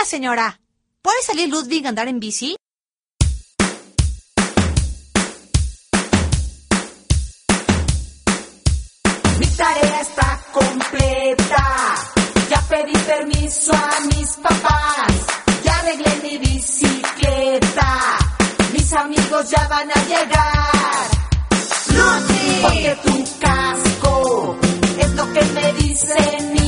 señora. ¿Puede salir Ludwig a andar en bici? Mi tarea está completa. Ya pedí permiso a mis papás. Ya arreglé mi bicicleta. Mis amigos ya van a llegar. Ludwig, porque tu casco es lo que me dicen